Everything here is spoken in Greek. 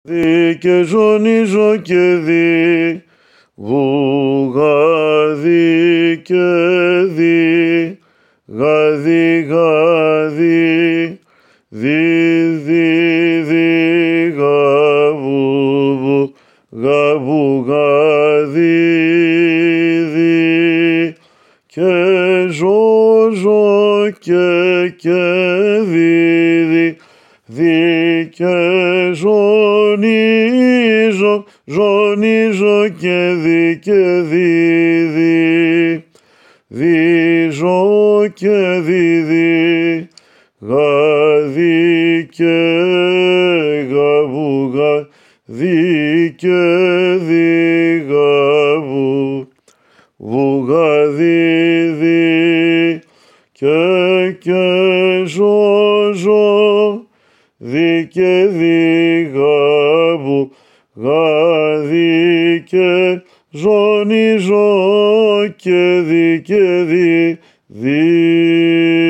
Δι και ζωνίζω και δι, βουγαδί και δι, γαδί γαδί, δι γαβού, γαβού γαδί, δι και ζω και δι, δι και ζωνίζω και δι, δι ζω και δι, γαδί και γαβού, γαδί και δι γαβού, βουγαδί δι και ζω, δι και δι γαβού, γαδί και ζωνίζω και δι, δι.